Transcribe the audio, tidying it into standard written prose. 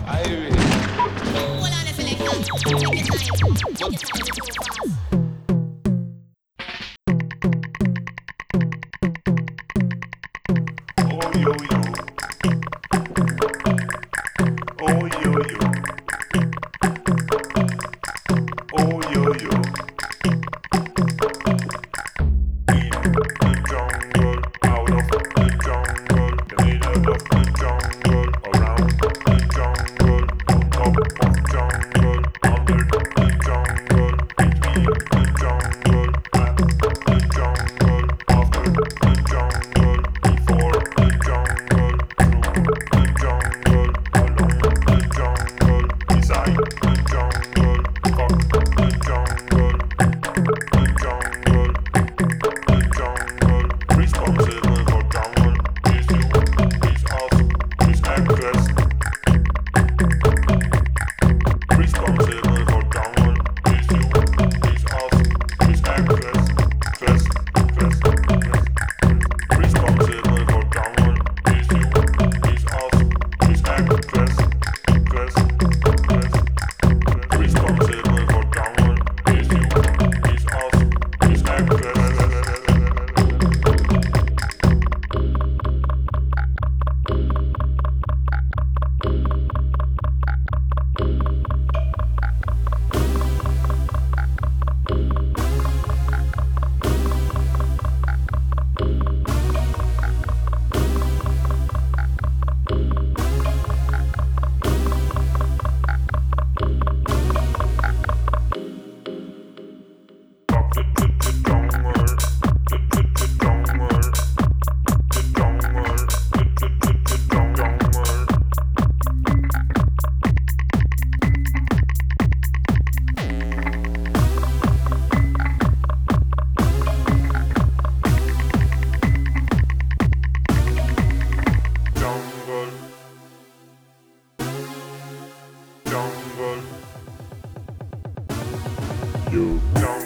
Hold on a selector. Take your time. Take your time. It's so fast. Oh yo yo, oh yo yo, oh yo yo. In the jungle, out of the jungle, the middle of the jungle, around the jungle, on top of jungle, under the jungle, between the jungle, at the jungle, after the jungle, before the jungle, through the jungle, along the jungle, beside the jungle, fuck the jungle, the jungle, the jungle, responsible for jungle, is you, is us, is actress. Responsible for jungle, is you, is us, is actress, dress, dress, dress. Responsible for jungle, is you, is us, is actress, dress, dress, dress. Responsible for jungle, is you, is us, is actress. Fuck the jungle, the jungle, the jungle, the jungle. Jungle, jungle, you jungle.